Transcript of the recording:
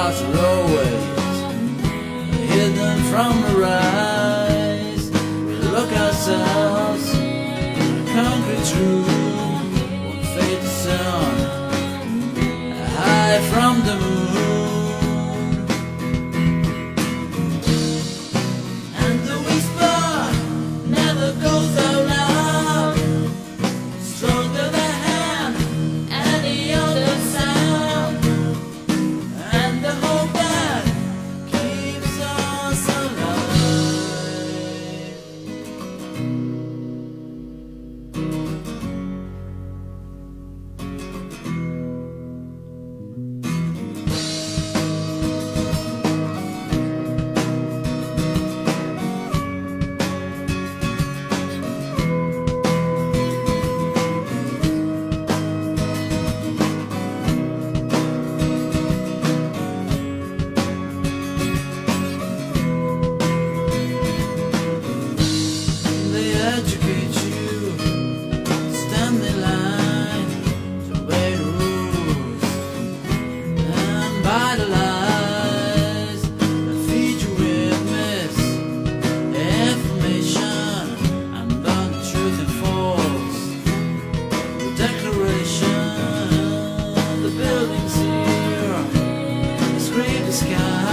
cars are always hidden from the rise. We look ourselves in a concrete room, won't fade the sun high from the moon. And the whisper never goes out loud, stronger the hand and the other sound, and the hope that keeps us educate you, stand in line to obey the rules and by the lies that feed you with misinformation and burn the truth and false. The declaration, the buildings here, scrape the sky.